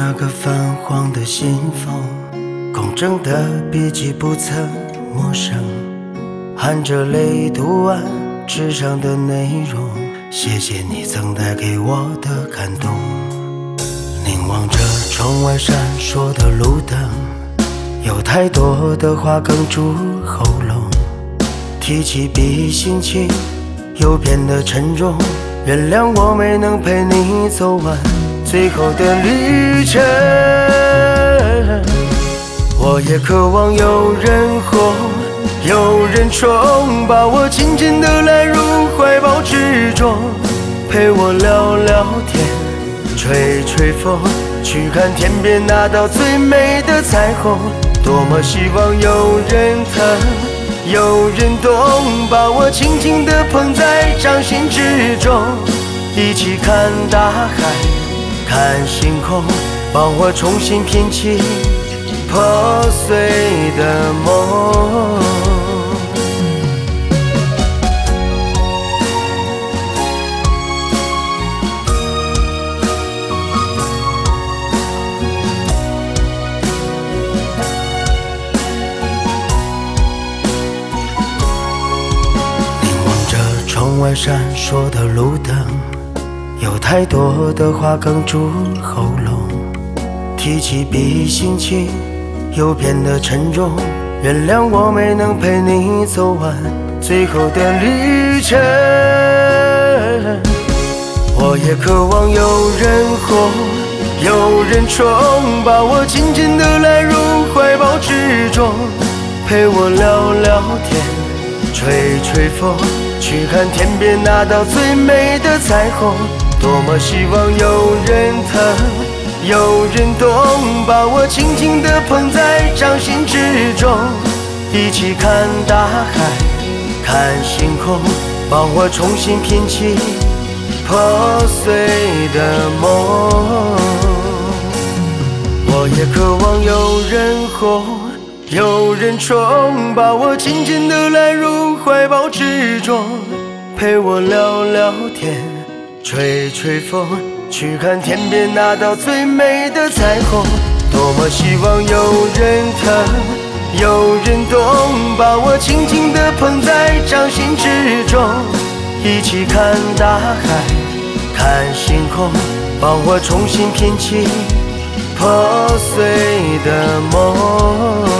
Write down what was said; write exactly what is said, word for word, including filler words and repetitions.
那个泛黄的信封，工整的笔记不曾陌生，含着泪读完纸上的内容，谢谢你曾带给我的感动。凝望着窗外闪烁的路灯，有太多的话哽住喉咙，提起笔心情又变得沉重，原谅我没能陪你走完最后的旅程。我也渴望有人哄，有人宠，把我紧紧地揽入怀抱之中，陪我聊聊天，吹吹风，去看天边那道最美的彩虹。多么希望有人疼，有人懂，把我轻轻地捧在掌心之中，一起看大海，看星空，帮我重新拼起破碎的梦。窗外闪烁的路灯，有太多的话哽住喉咙，提起笔心情又变得沉重，原谅我没能陪你走完最后的旅程。我也渴望有人哄，有人宠，把我紧紧地揽入怀抱之中，陪我聊聊天，吹吹风，去看天边那道最美的彩虹。多么希望有人疼，有人懂，把我轻轻地捧在掌心之中，一起看大海，看星空，帮我重新拼起破碎的梦。我也渴望有人哄，有人宠，把我紧紧地揽入怀抱之中，陪我聊聊天，吹吹风，去看天边那道最美的彩虹。多么希望有人疼，有人懂，把我轻轻地捧在掌心之中，一起看大海，看星空，帮我重新拼起破碎的梦。